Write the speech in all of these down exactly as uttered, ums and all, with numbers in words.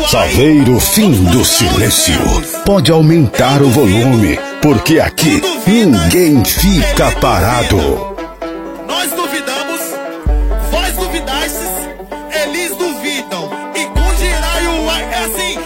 Saveiro, fim do silêncio. Pode aumentar o volume, porque aqui ninguém fica parado. Nós duvidamos, vós duvidastes, eles duvidam. E com Giraio é assim.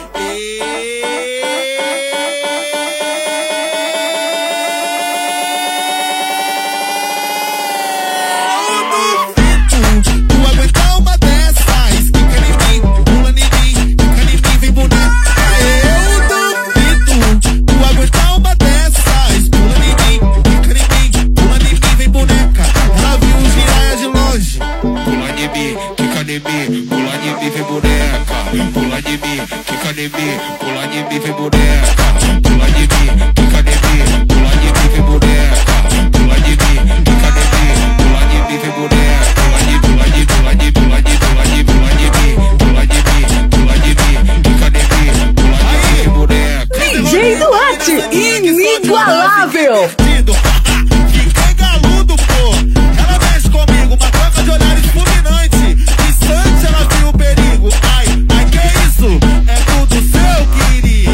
Pula de mim, vem boneca. Pula de mim, fica de mim. Pula de mim, vem boneca. Pula de mim, fica de mim. Pula de mim, vem boneca. Pula de mim, fica de mim. Pula de mim, vem boneca. Pula de, pula de, pula de, pula de, pula de, pula de mim. Pula de mim, pula de mim, fica de mim. Pula de mim, vem boneca. D J Duarte, inigualável. Fiquei galudo, pô. Ela mexe comigo, uma troca de olhares fulminante. Distante ela viu o perigo. Ai, ai, que isso? É tudo seu, querido.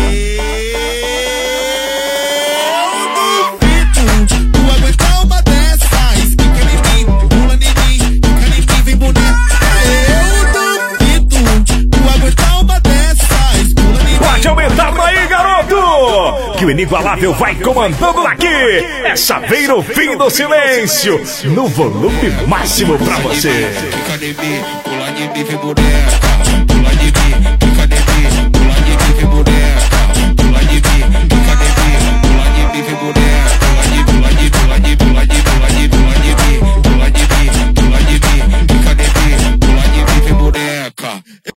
Eu duvido tu aguentar uma dessas. Fica em mim, pula em mim. Fica em mim, vem boneca. Eu duvido tu aguentar uma dessas. Pula em mim. Pode aumentar daí, garoto! Que o inigualável vai comandando daqui. É Saveiro, fim do silêncio, no volume máximo pra você. Fica de mim, pula de mim, vem boneca.